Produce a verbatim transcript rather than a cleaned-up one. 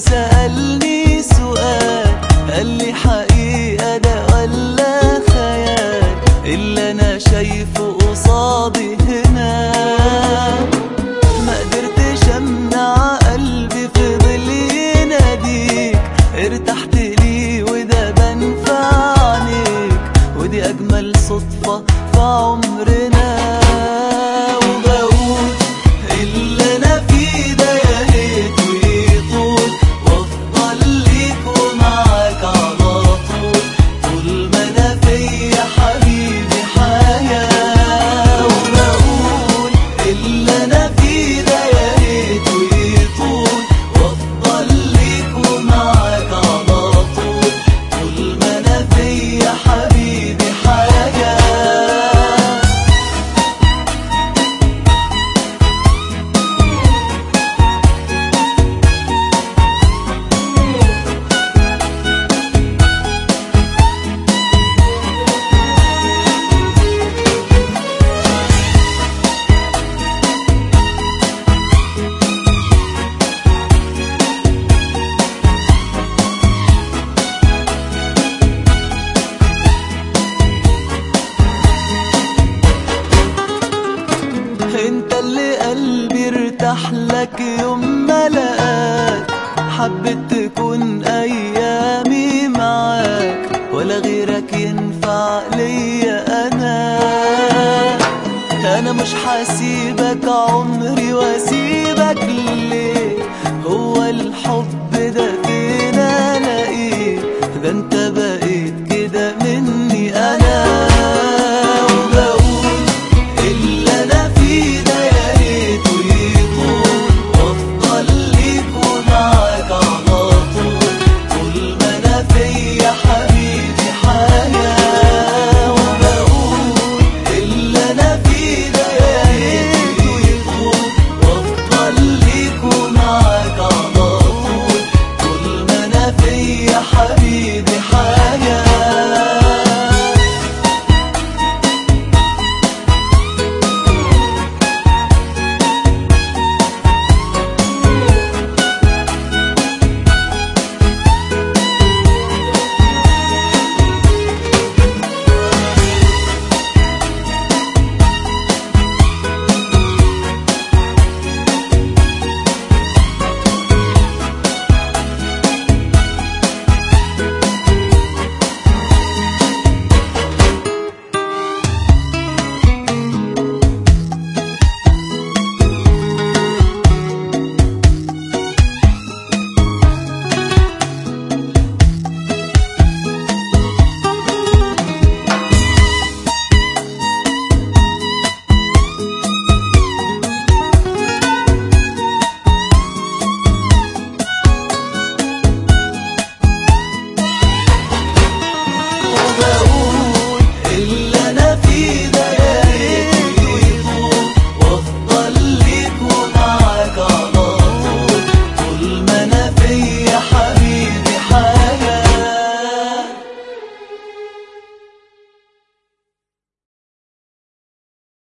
وسألني سؤال، قال لي حقيقة ده ولا خيال اللي انا شايفه قصادي هنا؟ ما قدرتش امنع قلبي فضل يناديك، ارتحت لي وده بان في عينيك، ودي اجمل صدفة في عمرنا. وبقول اللي انا فيه ده يا ريته يطول وافضل ليك ومعاك على طول، طول ما انا فيا حبيبي حياة. وبقول اللي انا فيه ده يا ريته يطول وافضل ليك ومعاك على طول، طول ما انا فيا حبيبي حياة. انت اللي قلبي ارتاح لك يوم ما لقاك، حبيت تكون ايامي معاك، ولا غيرك ينفع ليا انا. انا مش هسيبك عمري واسيبك ليه، هو الحب ده فين الاقيه؟ ده انت